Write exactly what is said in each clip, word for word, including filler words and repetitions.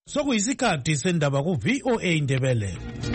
Sokuyisikhathi sendaba ku V O A Indebele.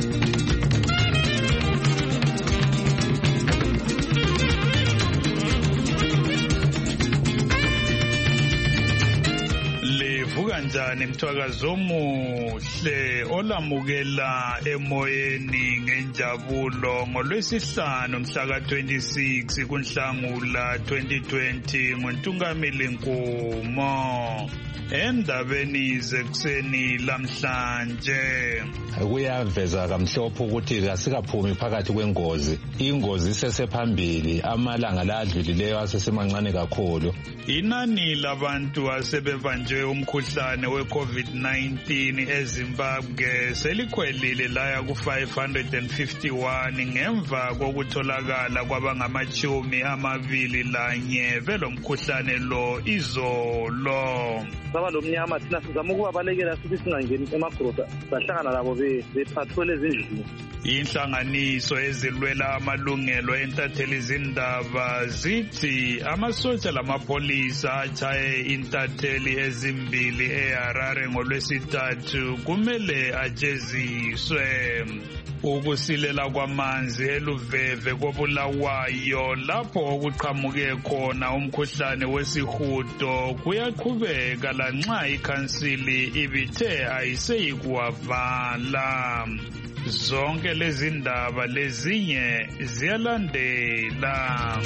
Kanjani mthwakazo omuhle olamukela emoyeni ngenjabulo ngolwesihlanu mhla twenty-six kuNhlangula twenty twenty ngoNtungamili Nkumo. Endabeni zekuseni lamhlanje kuyaveza kamhlophe ukuthi kasikaphumi phakathi kwengozi. Ingozi isesephambili, amalanga ladlulileyo asesemancane kakhulu. Inani labantu asebebanjwe umkhuhlane we-COVID nineteen eZimbabwe selikhwelile laya ku five hundred fifty-one ngemva kokutholakala kwabangamachumi amabili lanye belomkhuhlane lo izolo. Saba lomnyama thina sizama ukubabalekela sithi singangeni emagroup sahlangana labo bephathole ezindlini. Inhlanganiso ezilwela amalungelo entatheli izindaba zithi amasotsha lamapolisa achaye intatheli ezimbili eHarare ngolwesithathu kumele ajeziswe. Ukusilela kwamanzi eluveve kobulawayo lapho okuqhamuke khona umkhuhlane wesihudo kuyaqhubeka lanxa ikhansili ibithe ayiseyikuwavala. Zonke lezi ndaba lezinye ziyalandela.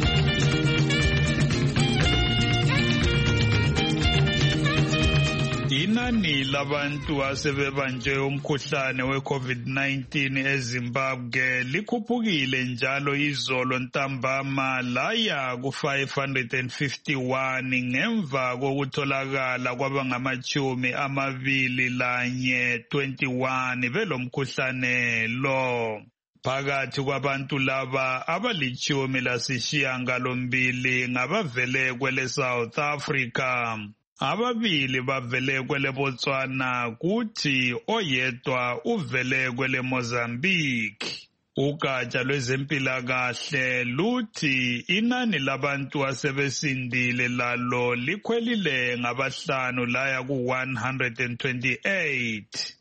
Inani labantu asebebanjwe umkhuhlane we-COVID nineteen eZimbabwe likhuphukile njalo izolo ntambama laya ku five hundred fifty-one ngemva kokutholakala kwabangamachumi amabili lanye twenty-one belomkhuhlane lo. Phakathi kwabantu laba abalichumi lasishiyangalombili ngabavele kwele South Africa. Ababili bavele kwele Botswana kuthi oyedwa uvele kwele Mozambique. Ugatsha lwezempilakahle luthi inani labantu asebesindile lalo likhwelile ngabahlanu laya ku one hundred twenty-eight.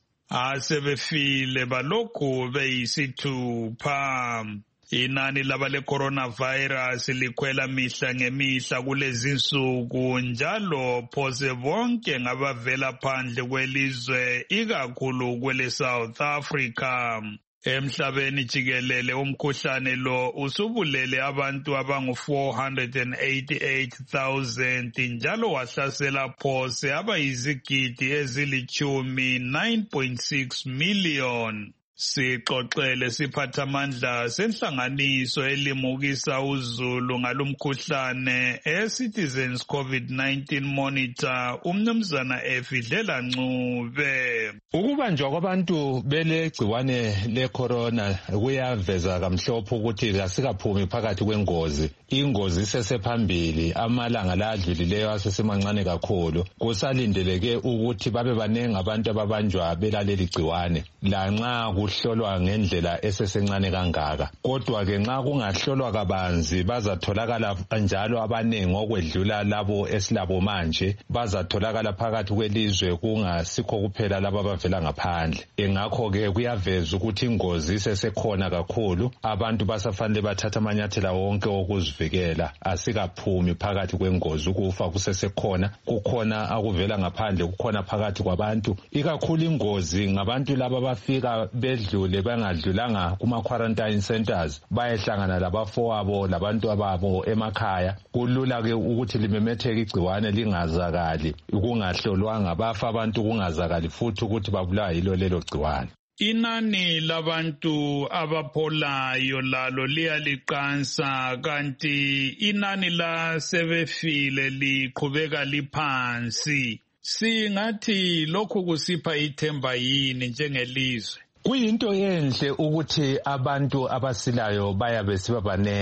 Asebefile balokhu beyisithupha. Inani labale coronavirus likhwela mihla ngemihla kulezi nsuku njalo phose bonke ngabavela phandle kwelizwe ikakhulu kwele South Africa. Emhlabeni jikelele umkhuhlane lo usubulele abantu abangu four hundred eighty-eight thousand njalo wahlasela phose abayizigidi ezilichumi nine point six million. Sixoxele siphathamandla senhlanganiso elimukisa uzulu ngalumkhuhlane eCitizens COVID nineteen Monitor umnumzana Efidlela Ncube. Ukubanjwa kwabantu belegciwane lecorona kuyaveza kamhlophe ukuthi kasikaphumi phakathi kwengozi. Ingozi isesephambili, amalanga ladlulileyo asesemancane kakhulu. Kusalindeleke ukuthi babe banengi abantu ababanjwa belaleli gciwane lanxa kuhlolwa ngendlela esesencane kangaka. Kodwa ke nxa kungahlolwa kabanzi bazatholakala njalo abanengi okwedlula labo esilabo manje, bazatholakala phakathi kwelizwe kungasikho kuphela labo abavela ngaphandle. Engakho ke kuyaveza ukuthi ingozi isesekhona kakhulu, abantu basafanele bathatha amanyathela wonke okuzivikela. Asikaphumi phakathi kwengozi, ukufa kusesekhona, kukhona akuvela ngaphandle, kukhona phakathi kwabantu. Ikakhulu ingozi ngabantu laba bafika bedlule bangadlulanga kuma quarantine centers, bayehlangana labafowabo labantu ababo emakhaya. Kulula ke ukuthi limemetheke igciwane lingazakali, kungahlolwanga bafa abantu kungazakali futhi ukuthi babulawa yilo lelo gciwane. Inani labantu abapholayo lalo liyaliqansa kanti inani la sebefile liqhubeka liphansi. Singathi lokhu kusipha ithemba yini njengelizwe? Kuyinto enhle ukuthi abantu abasilayo bayabe siba banengi.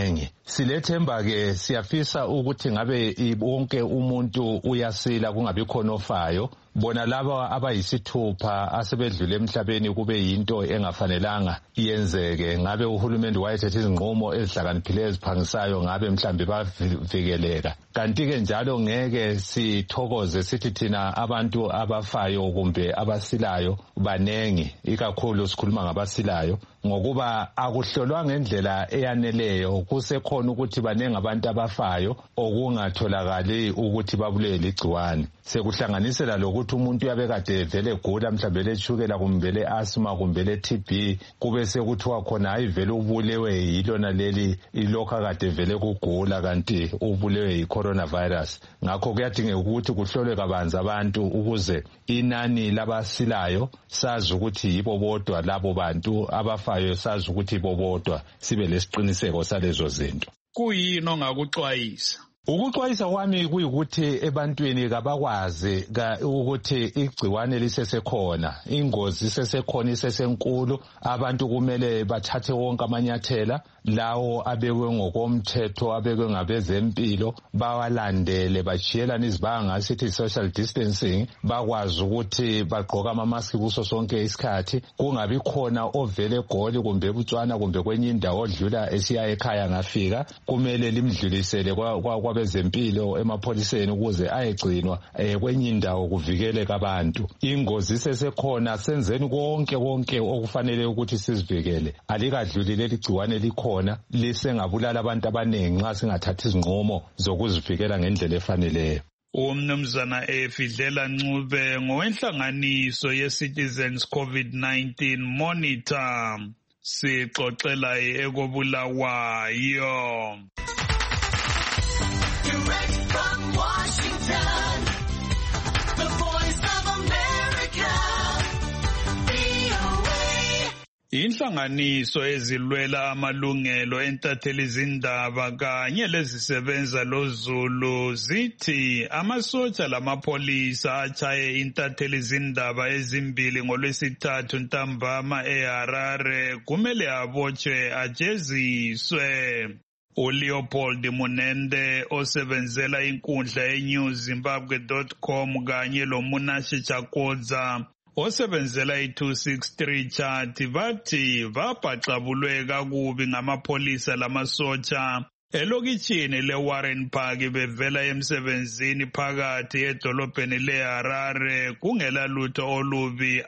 Silethemba ke siyafisa ukuthi ngabe wonke umuntu uyasila kungabi khona ofayo. Bona laba abayisithupha asebedlule emhlabeni kube yinto engafanelanga iyenzeke. Ngabe uhulumende wayethethe izinqumo ezihlakaniphileyo eziphangisayo ngabe mhlambe bavikeleka. Kanti ke njalo ngeke sithokoze sithi thina abantu abafayo kumbe abasilayo banengi, ikakhulu sikhuluma ngabasilayo, ngokuba akuhlolwa ngendlela eyaneleyo. Kusekhona ukuthi banengi abantu abafayo okungatholakali ukuthi babulele ligciwane. Sekuhlanganisela lokuthi umuntu uyabe kade vele gula mhlambe letshukela kumbe le-asthma kumbe le-T B, kube sekuthiwa khona hayi vele ubulewe yilona leli ilokhu kade vele kugula kanti ubulewe yi-coronavirus. Ngakho kuyadingeka ukuthi kuhlolwe kabanzi abantu ukuze inani labasilayo sazi ukuthi yibo bodwa labo bantu abafayo, sazi ukuthi yibo bodwa, sibe lesiqiniseko salezo zinto. Kuyini ongakuxwayisa? Ukuxwayisa kwami kuyikuthi ebantwini kabakwazi ukuthi igciwane lisesekhona, ingozi isesekhona, isesenkulu. Abantu kumele bathathe wonke amanyathela lawo abekwe ngokomthetho, abekwe ngabezempilo, bawalandele, bajiyelane izibanga, sithi social distancing, bakwazi ukuthi bagqoka ama-mask kuso sonke isikhathi. Kungabi khona ovele eGoli kumbe eButswana kumbe kwenye indawo odlula esiya ekhaya ngafika, kumele limdlulisele kwa bezempilo emapholiseni ukuze ayegcinwa eh, kwenye indawo kuvikeleke abantu. Ingozi isesekhona, senzeni konke konke okufanele ukuthi sizivikele. Alikadluli leli gciwane likhona, lisengabulala abantu abaningi nxa singathathi izinqumo zokuzivikela ngendlela efaneleyo. Umnumzana Efidlela Ncube ngowenhlanganiso ye-Citizens COVID nineteen Monitor, sixoxela ekobulawayo. Direct from Washington, the voice of America, V O A. Inhlanganiso ezilwela amalungelo entatheli izindaba kanye lezisebenza loZulu zithi amasotsha lamapholisa achaye intatheli izindaba ezimbili ngolwesithathu ntambama eHarare kumele abotshwe ajeziswe. uLeopold Munende osebenzela inkundla yenews zimbabwe dot com kanye loMunashe Chakodza osebenzela i-two sixty-three chat bathi babhaxabulwe kakubi ngamapholisa lamasotsha elokitshini leWarren Park bevela emsebenzini phakathi edolobheni leHarare kungela lutho olubi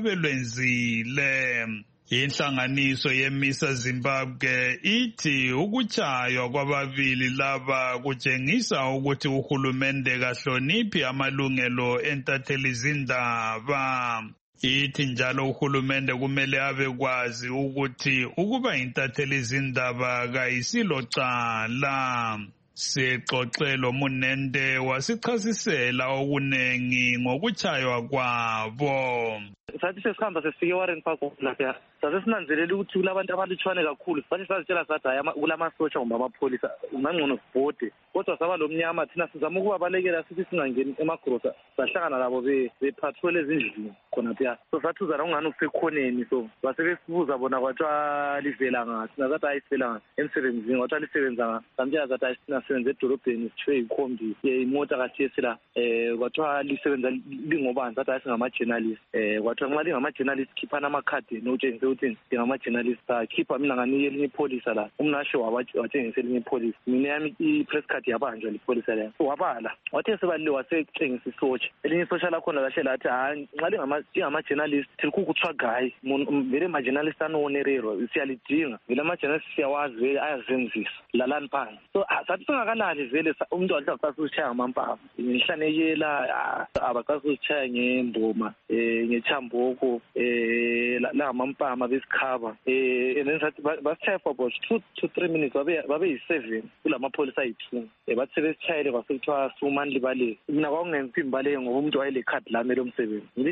ababelwenzile. Inhlanganiso yeMisa Zimbabwe ithi ukutshaywa kwababili laba kutshengisa ukuthi uhulumende kahloniphi amalungelo entatheli izindaba. Ithi njalo uhulumende kumele abekwazi ukuthi ukuba intatheli izindaba kayisilocala. Sixoxelo Munende wasichasisela okunengi ngokutshaywa kwabo. Sathi sesihamba sesifike eWarren Park lapha saze sinanzelela ukuthi kulabantu abalutshwane kakhulu, sathi sazitshela sathi hayi kulamasotsha kumbe amapholisa ngangcono sibhode, kodwa saba lomnyama thina sizama ukubabalekela sithi singangeni emagrosa sahlangana labo bepatrol ezindlini khonapha. So sathuzana ungani kusekhoneni, so basebesibuza bona kwathiwa livela ngathi, thina sathi hayi sivela ngathi emsebenzini, kwathiwa lisebenza ngathi, samtshela sathi hayi thina sisebenza edolobheni sithiwe yikhombi imota kathesi la, um kwathiwa lisebenza lingobani, sathi hayi singama-journalist. um kwathiwa nxa lingama-journalist khiphani amakhadi notshengise ukuthi ngingama-journalist. Khipha mina nganike elinye ipholisa la, umnashe watshengisa elinye ipholisa, mina yami i-press card yabanjwa lipholisa la. So wabala wathi esebalile wasetshengisa isotsha, elinye isotsha lakhona lahle lathi hayi nxa lingama-journalist tilikukuthwagayi vele ma-journalist anonerero siyalidinga, vele ama-journalist siyawazi vele ayazenzisa lalani phansi. So sathi singakalali vele umuntu wathi akasuzitshaya ngamampama ngihlanekela abakasuzitshaya ngemboma um ngechamboko um langamampama besikhaba um and then sathi basitshaya for about two to three minutes babe yi-seven kulamapholisa ayi-two. Um bathi sebesitshayele kwasekuthiwa sumani libaleke. Mina kwakungenzi imbaleke ngoba umuntu wayelekhadi lami lomsebenzi, ngilithatha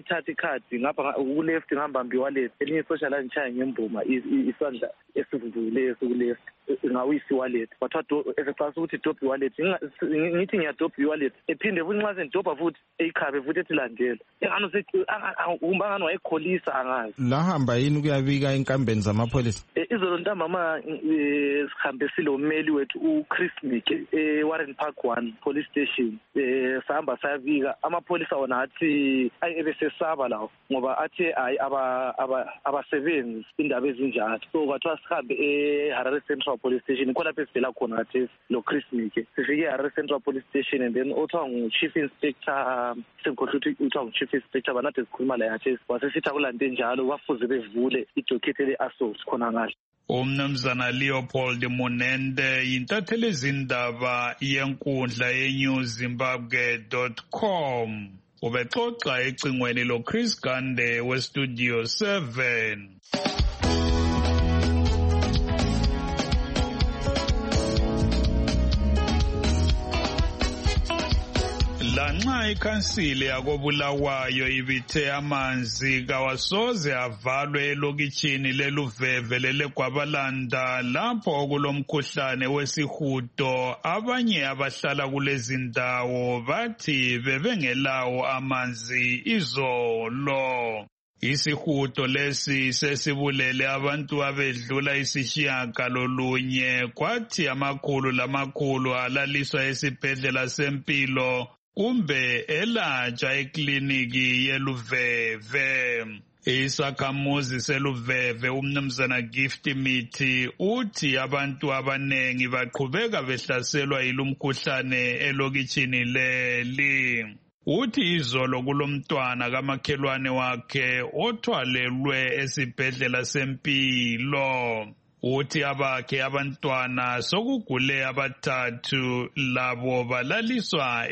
card ngapha ku-left ngihamba mbi-wallet elinye isosha la ngitshaya ngembuma isandla esivuvukileyo soku-left ngawisi wallet kwathiwa esecabasa ukuthi dobhi wallet ngithi ngiyadobha i-wallet ephinde futhi nxa sengidobha futhi eyikhabe futhi ethi landela engani kumbe angani wayekholisa angazi lahamba yini ukuyabika enkambeni zamapholisa izolo ntambama sihambe silommeli wethu uChris Mike e-Warren Park one police station sahamba sayabika amapholisa wona athi ayi ebesesaba lawo ngoba athi hayi abasebenzi indaba ezinjalo so kwathiwa sihambe e-Harare Central Police Station khona lapho esivela khona kathi lo Chris Mike sifike e-Harare Central Police Station and then othiwa ngu-Chief Inspector sengikhohlwa ukuthi uthiwa ngu-Chief Inspector banade sikhuluma la yathi wasesithi akulande njalo bafuze bevule idokhethe le-assault khona ngale. Umnumzana Leopold Munende yintatheli izindaba yenkundla ye-news zimbabwe dot com ubexoxa ecingweni lo Chris Gande we-Studio seven. Lanxa ikhansile yakobulawayo ibithe amanzi kawasoze avalwe elokitshini leluveve lelegwabalanda lapho okulomkhuhlane wesihudo abanye abahlala kulezi ndawo bathi bebengelawo amanzi izolo. Isihudo lesi sesibulele abantu abedlula isishiyagalolunye kwathi amakhulu lamakhulu alaliswa esibhedlela sempilo kumbe elatsha ekliniki yeluveve. Isakhamuzi seluveve umnumzana Gift Mithi uthi abantu abanengi baqhubeka behlaselwa yilumkhuhlane elokitshini leli. Uthi izolo kulomntwana kamakhelwane wakhe othwalelwe esibhedlela sempilo. Uthi abakhe abantwana sokugule abathathu labo balaliswa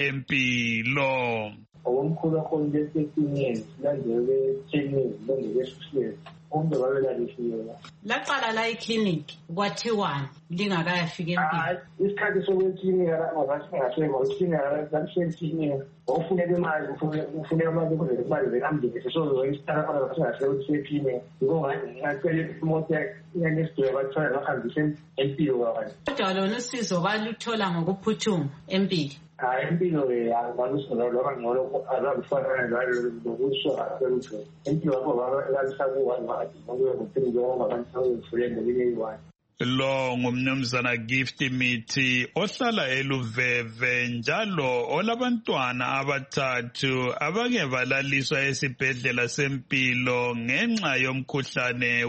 empilo. Omkhulu wakhona lesekinini landele training landele social ombe babelalisiwe laqala la eclinic kwathiwani lingakayafika empilo isikhathi sokweklinika ngasingasema uklinika lakusenklinika ofuneka imali ufuneka imali ukuze imali ze-ambulance sozoyisithatha khona ngasingasele ukuthi seklinika ngokungani ngingacela imoto yanesidwe bathwala bahambise empilo kwabanye kodwa lona usizo baluthola ngokuphuthuma empilo. hayi impilo yabalusizo loba ngolo azabufana lokusho aselutho impilo yakho balalisa kuwani ngoba ngempilo ngabantu abafulele ngeyiwani. Lo ngumnumzana Gift Mithi ohlala eluveve njalo olabantwana abathathu abake balaliswa esibhedlela sempilo ngenxa yomkhuhlane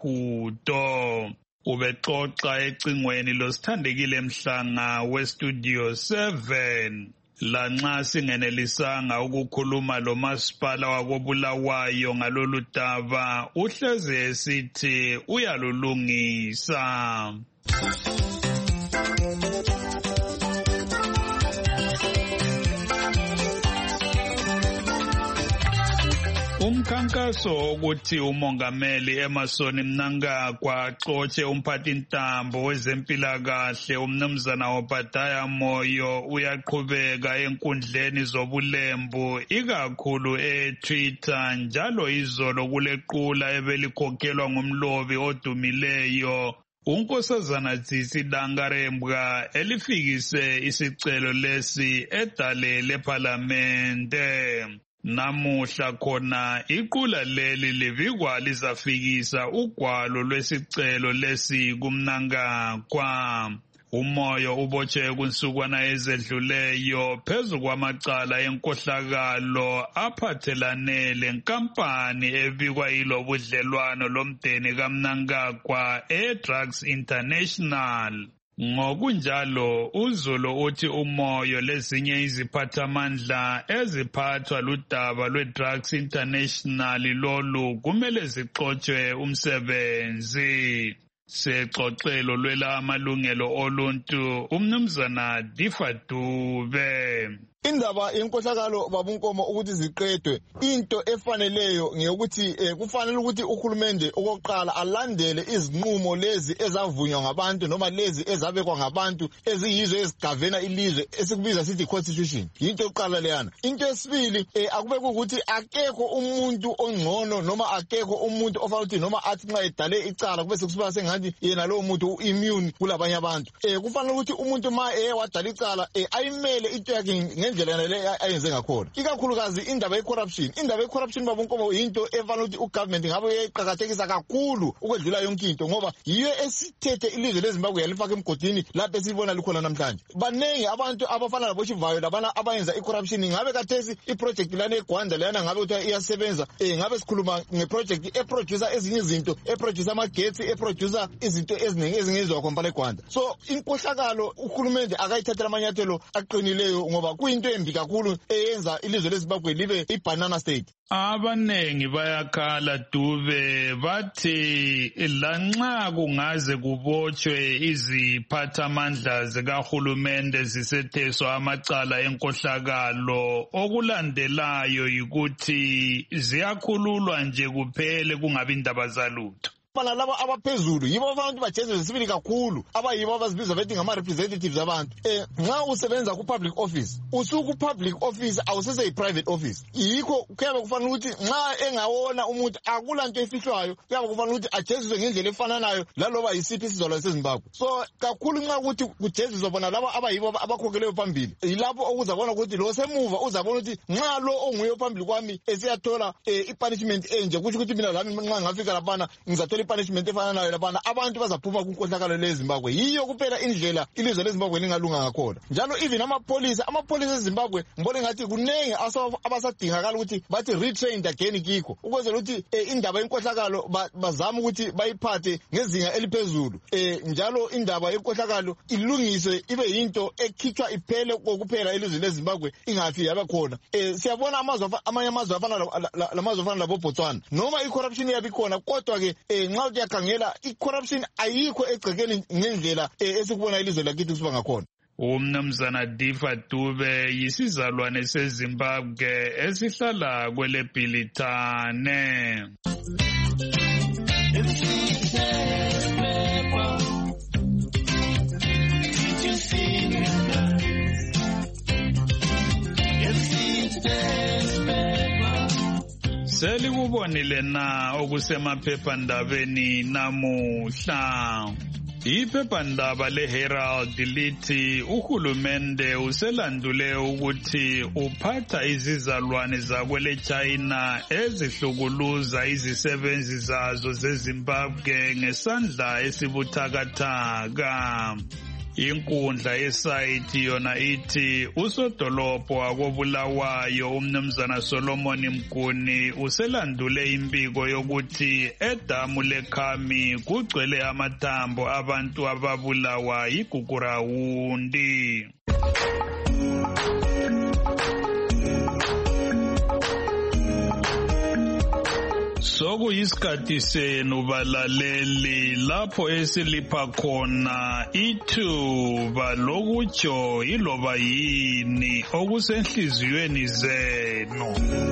wesihudo. Ubexoxa ecingweni losithandekile Mhlanga we-Studio seven. Lanxa singenelisanga ukukhuluma lo masipala wakobulawayo ngalolu daba uhleze esithi uyalulungisa. Umkhankaso ukuthi umongameli Emerson Mnangagwa axotshe umphathintambo wezempilakahle umnumzana Obadiah Moyo uyaqhubeka enkundleni zobulembu ikakhulu eTwitter njalo izolo kulequla ebelikhokhelwa ngumlobi odumileyo unkosazana Tsitsi Dangarembga elifikise isicelo lesi edale leParlamente. Namuhla khona iqula leli livikwa lizafikisa ugwalo lwesicelo lesi kuMnangagwa. Umoyo ubotshe kunsukwana ezedluleyo phezu kwamacala enkohlakalo aphathelane lenkampani ebikwa yilobudlelwano lomdeni kaMnangagwa eDrugs International. Ngokunjalo uZulu uthi umoyo lezinye iziphathamandla eziphathwa ludaba lweDrugs International lolu kumele zixotshwe umsebenzi. Sexoxelo lwela amalungelo oluntu umnumzana Difa Dube. indaba yenkohlakalo babunkomo ukuthi ziqedwe into efaneleyo ngeyokuthi eh, kufanele ukuthi uhulumende okokuqala alandele izinqumo lezi ezavunywa ngabantu noma lezi ezabekwa ngabantu eziyizo ezigavena ilizwe esikubiza sithi constitution. Into yokuqala leyana. Into yesibili eh, akube ukuthi akekho umuntu ongcono noma akekho umuntu ofanele ukuthi noma athi nxa edale icala kube sekusiba sengathi yena lo muntu immune kulabanye abantu. Eh, kufanele ukuthi umuntu ma eh wadala icala eh, ayimele into yakhe ngendlela le ayenze ngakhona. Ikakhulukazi indaba ye-corruption. Indaba ye-corruption babunkomo into efanele ukuthi ugovernment ngabe uyayiqakathekisa kakhulu ukwedlula yonke into ngoba yiyo esithethe ilizwe leZimbabwe yalifaka emgodini lapho esibona likhona namhlanje. Banengi abantu abafana labo Chivayo labana abayenza i-corruption ngabe kathesi i-project lana eGwanda lana ngabe uthi iyasebenza eh ngabe sikhuluma ngeproject eproducer ezinye izinto eproducer amagetsi eproducer izinto eziningi ezingezwa khompala eGwanda. So inkohlakalo uhulumende akayithathela amanyathelo aqinileyo ngoba kuyinto embi kakhulu eyenza ilizwe leZimbabwe libe i-banana state. Abanengi bayakhala Dube bathi lanxa kungaze kubotshwe iziphathamandla zikahulumende zisetheswa amacala enkohlakalo, okulandelayo yikuthi ziyakhululwa nje kuphele kungabi indaba zalutho. Bana laba abaphezulu yibo abantu bajezwe sibili kakhulu abayibo abazibiza bethi ngama representatives abantu. Eh nxa usebenza ku public office usuku public office awusese yi private office. Yikho kuyabe kufanele ukuthi nxa engawona umuntu akulanto efihlwayo kuyabe kufanele ukuthi ajezwe ngendlela efananayo laloba yisiphi isizolo seZimbabwe. So kakhulu nxa ukuthi kujezwe bona laba abayibo abakhokheleyo phambili yilapho okuzabona ukuthi lo semuva uzabona ukuthi nxa lo onguye phambili kwami esiyathola i-punishment enje kuthi ukuthi mina lami nxa ngafika lapana ngizathola punishment efana nayo labana abantu bazaphuma kunkohlakalo leZimbabwe. Yiyo kuphela indlela ilizwe leZimbabwe lingalunga ngakhona. Njalo even amapolisa amapolisa eZimbabwe ngibone ngathi kunengi abasadingakala ukuthi bathi retrained again kikho ukwenzela ukuthi indaba yenkohlakalo bazama ukuthi bayiphathe ngezinga eliphezulu. Eh njalo indaba yenkohlakalo ilungiswe ibe yinto ekhitshwa iphele kokuphela ilizwe leZimbabwe ingafi yabe khona. Eh siyabona amazwe amanye amazwe afana lamazwe afana labo Botswana noma i-corruption yabikhona kodwa ke nxa uyakhangela i-corruption ayikho egcekeni ngendlela esikubona ilizwe lakithi kusiba ngakhona. Umnumzana Difa Dube yisizalwane seZimbabwe esihlala kwele Bhilitane. Selikubonile na okusemaphephandabeni namuhla. Iphephandaba leHerald lithi uhulumende uselandule ukuthi uphatha izizalwane zakwele China ezihlukuluza izisebenzi zazo zeZimbabwe ngesandla esibuthakathaka. Inkundla yesayithi yona ithi usodolopho wakobulawayo umnumzana Solomon Mguni uselandule impiko yokuthi edamu leKhami kugcwele amathambo abantu ababulawa igugurawundi. Sokuyisikhathi senu balaleli lapho esilipha khona ithuba lokutsho iloba yini okusenhliziyweni zenu.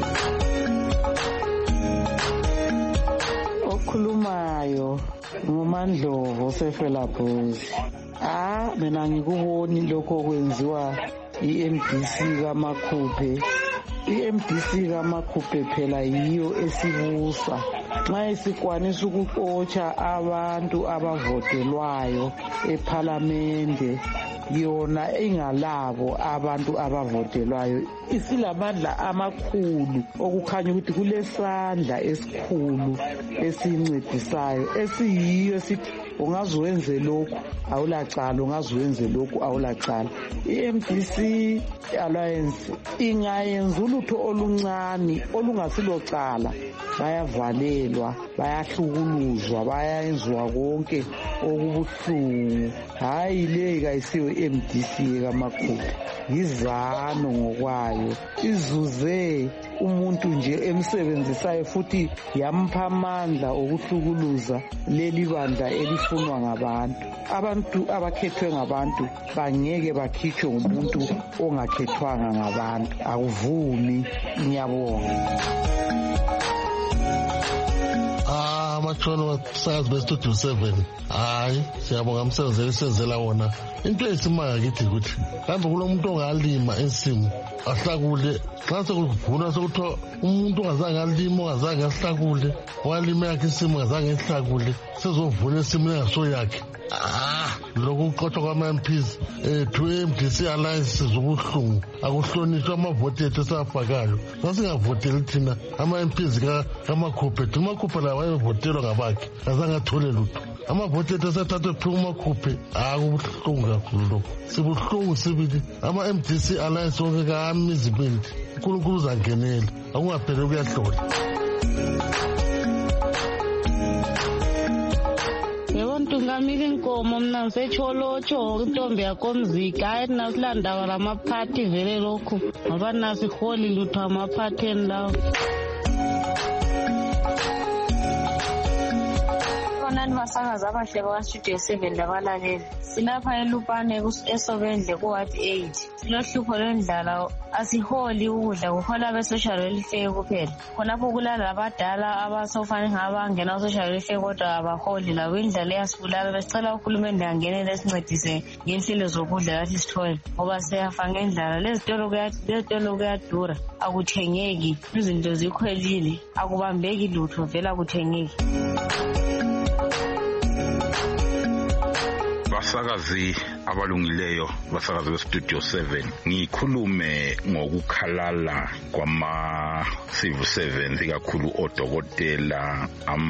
Okhulumayo nguMandlovu Sefelabhozi. Ah mina ngikuboni lokho kwenziwa i-M D C kaMakhuphe. I-M D C kaMakhuphe phela yiyo esibusa. Nxa isikwanisa ukuxotsha abantu abavotelwayo eParliament yona ingalabo abantu abavotelwayo isilamandla amakhulu okukhanya ukuthi kulesandla esikhulu esincedisayo esiyiyo sithi ungaziwenze lokhu awulacala ungaziwenze lokhu awulacala. I-M D C Alliance ingayenza ulutho oluncane olungasilocala bayavalelwa bayahlukuluzwa bayayenziwa konke okubuhlungu. Hayi le kayisiyo i-M D C kaMakhuphe yizano ngokwayo izuze umuntu nje emsebenzisayo futhi yampha amandla okuhlukuluza leli bandla elifunwa ngabantu. Abantu abakhethwe ngabantu bangeke bakhitshwe ngumuntu ongakhethwanga ngabantu. Akuvumi. Ngiyabonga. Ah, amatshono wasazi bestudio seven. Hayi, siyabonga umsebenzi esenzela wona. Into esimanga kithi ukuthi kambe kulomuntu ongalima ensimu ahlakule xa sekuvuna sekuthiwa umuntu ongazange alima ongazange ahlakule walima yakhe insimu ongazange ehlakule sezovuna ensimu engaso yakhe. Ah, lokhu kuqothwa kwama-M Ps um to M D C Alliance zobuhlungu akuhlonishwa amavoti ethu esawafakayo. Sasingavoteli thina ama-M Ps kamakhuphe ethi umakhuphe lawo wayevotelwa ngabakhe azange athole lutho. Amavoti ethu esathathwe phiwa umakhuphe akubuhlungu kakhulu lokhu. Sibuhlungu sibili ama-M D C Alliance onke kamizibindi uNkulunkulu uzangenela akungapheli kuyahlola. Ngamile inkomo mina ngisecholotsho intombi yakomzika hayi nasilandaba lamaphathi vele lokhu ngoba nasiholi lutho amaphatheni lawo. Bonani basakazi abahle bakastudio seven labalaleli. Silapha eLupane eSobendle ku-Ward eight. Silohlupho lwendlala asiholi ukudla kuhola be-social welfare kuphela. Khonapho kulala abadala abasofanele ngabangena ku-social welfare kodwa abaholi labo indlala iyasibulala. Besicela uhulumende angenele esincedise ngenhlelo zokudla lathi sithole ngoba siyafa ngendlala. Lezitolo lezitolo kuyadura akuthengeki izinto zikhwelile akubambeki lutho vela akuthengeki. Basakazi abalungileyo basakazi bestudio seven ngikhulume ngokukhalala kwama civil servants ikakhulu odokotela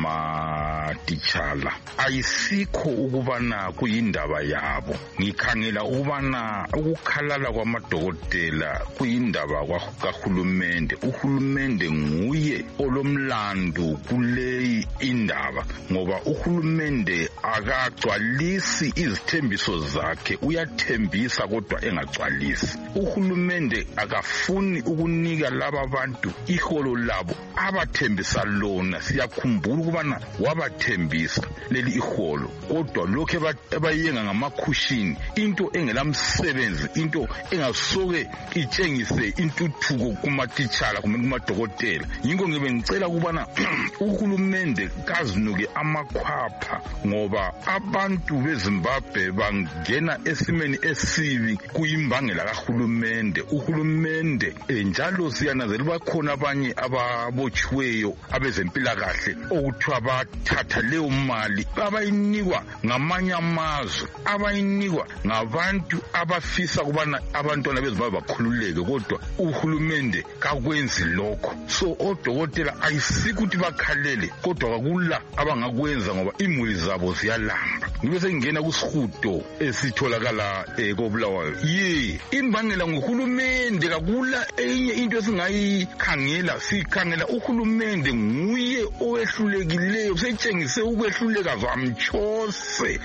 amatitshala. Ayisikho ukubana kuyindaba yabo, ngikhangela ukubana ukukhalala kwamadokotela kuyindaba kahulumende. Uhulumende nguye olomlandu kuleyi indaba ngoba uhulumende akagcwalisi izithembiso zakhe, uyathembisa kodwa engagcwalisi. Uhulumende akafuni ukunika laba bantu iholo labo abathembisa lona. Siyakhumbula ukubana wabathembisa leli iholo kodwa lokho abayenga ngamakhushini, into engelamsebenzi, into engasoke itshengise intuthuko kumatitshala kumbe kumadokotela. Yingo ngibe ngicela ukubana uhulumende kazinuke amakhwapha ngoba abantu beZimbabwe bangena esimeni esibi kuyimbangela kahulumende. Uhulumende njalo siyanazela bakhona abanye ababotshiweyo abezempilakahle okuthiwa bathatha leyo mali abayinikwa ngamanye amazwe, abayinikwa ngabantu abafisa kubana abantwana beZimbabwe bakhululeke kodwa uhulumende kakwenzi lokho. So odokotela ayisikuthi bakhalele kodwa kakula abangakwenza ngoba imuli zabo ziyalamba. Ngibe sengena kusihudo esitholakala koBulawayo. Ye imbangela nguhulumende, kakula enye into esingayikhangela. Sikhangela uhulumende nguye owehlulekileyo, setshengise ukwehluleka zamtshose.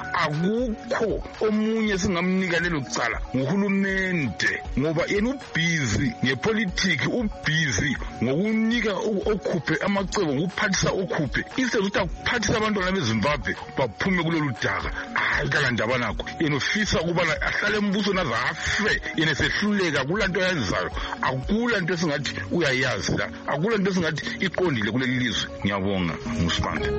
Akukho omunye singamnika lelo cala nguhulumende ngoba yena ubhizi ngepolitiki, ubhizi ngokunika okhuphe amacebo, ngokuphathisa okhuphe isezuthi akuphathisa abantwana beZimbabwe baphume kulolu daka. Hayi kalandaba nakho yena ufisa ukubana ahlale embuso naze afe, yena sehluleka kulanto yazayo. Akula nto esingathi uyayazi la, akula nto esingathi iqondile kuleli lizwe. Ngiyabonga Musibande.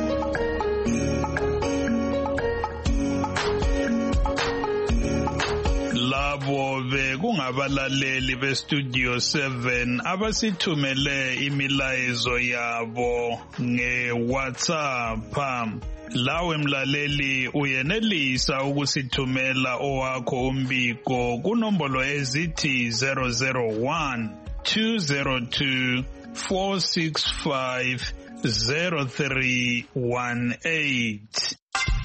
Labo bekungabalaleli bestudio seven abasithumele imilayezo yabo ngeWhatsApp. Lawe mlaleli uyenelisa ukusithumela owakho umbiko kunombolo ezithi zero zero one two zero two four six five zero three one eight.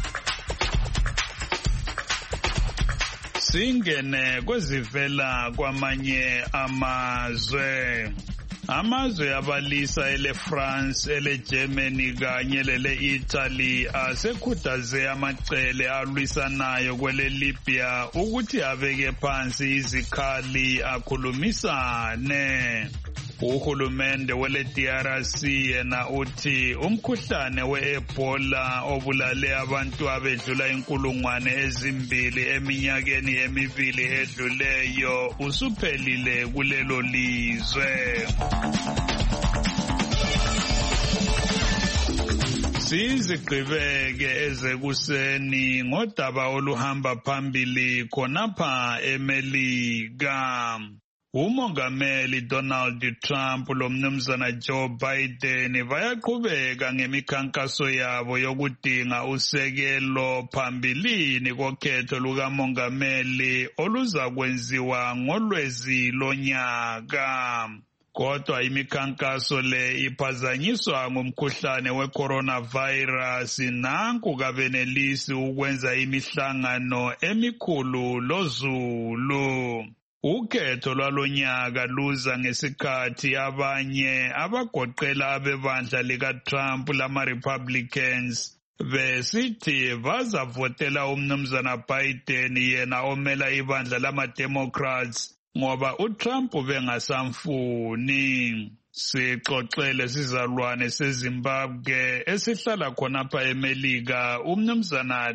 Singene kwezivela kwamanye amazwe. Amazwe abalisa ele France, ele Germany kanye lele Italy asekhuthaze amacele alwisanayo kwele Libya ukuthi abeke phansi izikhali akhulumisane. Uhulumende wele D R C yena uthi umkhuhlane we-Ebola obulale abantu abedlula inkulungwane ezimbili eminyakeni emibili edluleyo usuphelile kulelo lizwe. Sizigqibeke ezekuseni ngodaba oluhamba phambili khonapha eMelika. Umongameli Donald Trump lomnumzana Joe Biden bayaqhubeka ngemikhankaso yabo yokudinga usekelo phambilini kokhetho lukamongameli oluzakwenziwa ngolwezi lonyaka. Kodwa imikhankaso le iphazanyiswa ngumkhuhlane we-coronavirus nanku kabenelisi ukwenza imihlangano emikhulu lozulu. Ukhetho lwalonyaka luza ngesikhathi abanye abagoqela abebandla lika-Trump lama-Republicans besithi bazavotela umnumzana Biden yena omela ibandla lama-Democrats ngoba uTrump bengasamfuni. Sixoxele sizalwane seZimbabwe esihlala khonapha eMelika umnumzana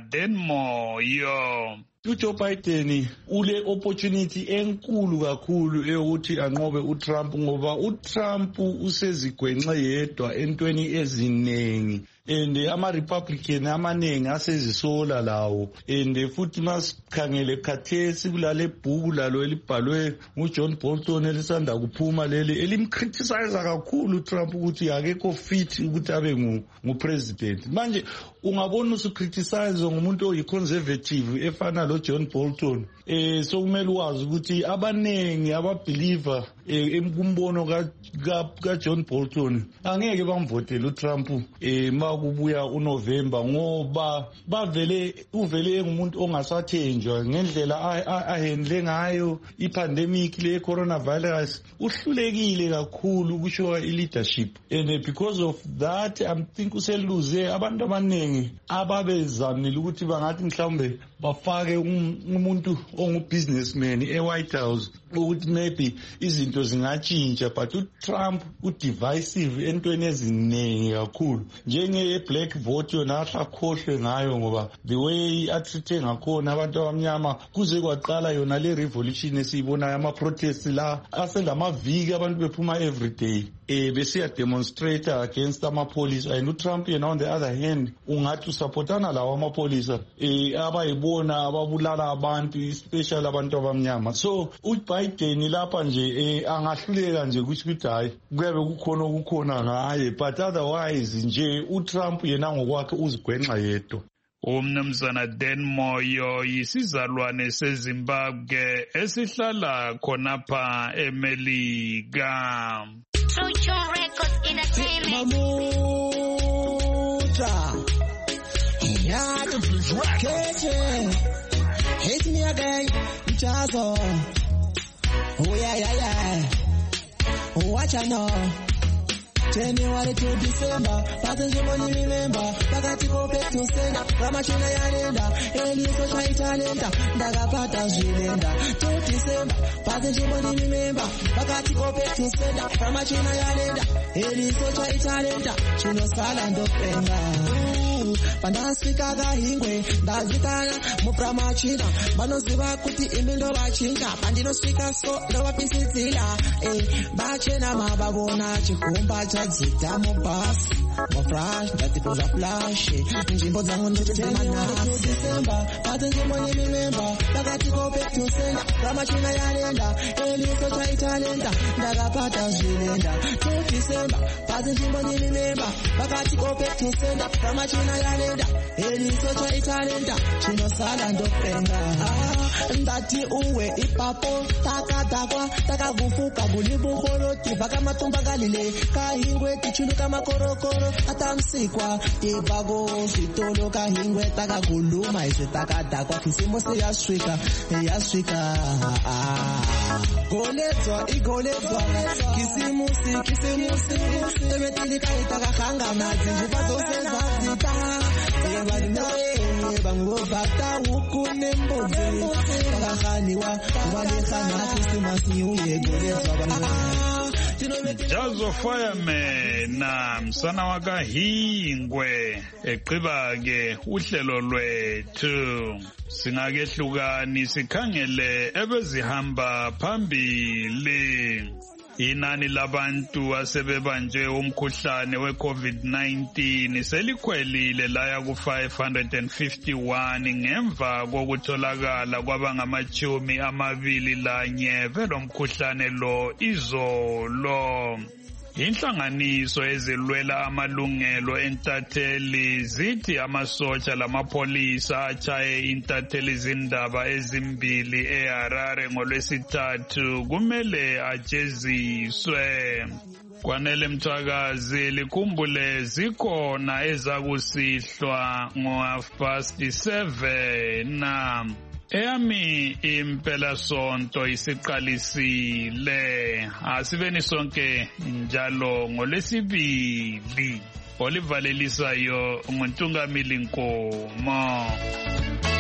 Denmoyo. uJoe Biden ule opportunity enkulu kakhulu eyokuthi anqobe uTrump ngoba uTrump usezigwenxe yedwa entweni ezinengi and ama-Republican amaningi asezisola lawo and futhi masikhangele khathesi kulale bhuku lalo elibhalwe nguJohn Bolton elisanda kuphuma leli elimcriticize kakhulu uTrump ukuthi akekho fit ukuthi abe ngupresident. Manje ungabona usucriticize ngumuntu oyi-conservative efana loJohn Bolton. Eh so kumele wazi ukuthi abanengi ababeliever emkumbono kaJohn Bolton angeke bamvotele uTrump eh kubuya uNovember ngoba bavele uvele ngumuntu ongasathenjwa ngendlela ahendle ngayo ipandemic le coronavirus uhlulekile kakhulu ukushowa ileadership and because of that I think useluze abantu abanengi ababezamile ukuthi bangathi mhlawumbe bafake umuntu ongubusinessman eWhite House ukuthi maybe izinto zingatshintsha but uTrump udivisive entweni eziningi kakhulu njenge black vote yona ahlakhohlwe ngayo ngoba the way atreate ngakhona abantu abamnyama kuze kwaqala yona le revolution esiyibona ama protests la aselamaviki abantu bephuma every day eh besiya demonstrate against ama police and uTrump yena on the other hand ungathi usupportana lawo ama police eh abayibona ababulala abantu especially abantu abamnyama. So uBiden lapha nje eh angahluleka nje ukuthi hayi kuyabe kukhona ukukhona ngaye but otherwise nje uTrump yena ngokwakhe uzigwenxa yedwa. Umnumzana Denmoyo yisizalwane seZimbabwe esihlala khonapha eMelika. Hit me again, Chazo. Oh yeah, yeah, yeah. Watch I know. January to December, passenger money remember. Pakati kope to senda, ramachina yanenda. Eliso chai talenta, daga pata zilenda. To December, passenger money remember. Pakati kope to senda, ramachina yanenda. Eliso chai talenta, chino sala ndo penga. Pandasika gahingwe, ndazikana, muprama china. Manoziva kuti imindo bachinga. Pandinosika so, ndo wapisitila. Eh, bachena mababona, chikumba chadzita mubasi. Muflash, ndatipoza flash. Njimbo zangu nditema nasi. December, patenje money remember. Pakati kope tusenda, ramachina yanenda. Eliso chai talenta, ndagapata zilenda. To December, patenje money remember. Pakati kope tusenda, ramachina yanenda. Eliso chai talenta, chino sala ndo penga. Ah, ndati uwe ipapo, taka takwa, taka gufuka gulibu horoti, baka matumba galile, kahingwe tichulu kama korokoro, atamsikwa, ibago, sitolo kahingwe, taka guluma, ise taka takwa, kisimo se yaswika, yaswika, ah. Goletwa, igoletwa, kisimusi, kisimusi, temetilika itaka hanga nazi, jipato seza zita, ebali nae, bango bata ukune mboze, takahaniwa, wale khana, kisimasi uye goletwa, Jazo Fireman na msana wakahingwe eqiba ke uhlelo lwethu singakehlukani sikhangele ebezihamba phambili. Inani labantu asebebanje umkhuhlane we-COVID nineteen selikhwelile laya ku-five hundred fifty-one ngemva kokutholakala kwabangamachumi amabili lanye velomkhuhlane lo izolo. Inhlanganiso ezilwela amalungelo entatheli zithi amasotsha lamapholisa achaye intatheli zindaba ezimbili eHarare ngolwesithathu kumele ajeziswe. Kwanele Mthwakazi likhumbule zikhona ezakusihlwa ngo-half past seven. Eyami impela sonto isiqalisile, asibeni sonke njalo ngolwesibili. Olivalelisayo nguNtungamili Nkomo.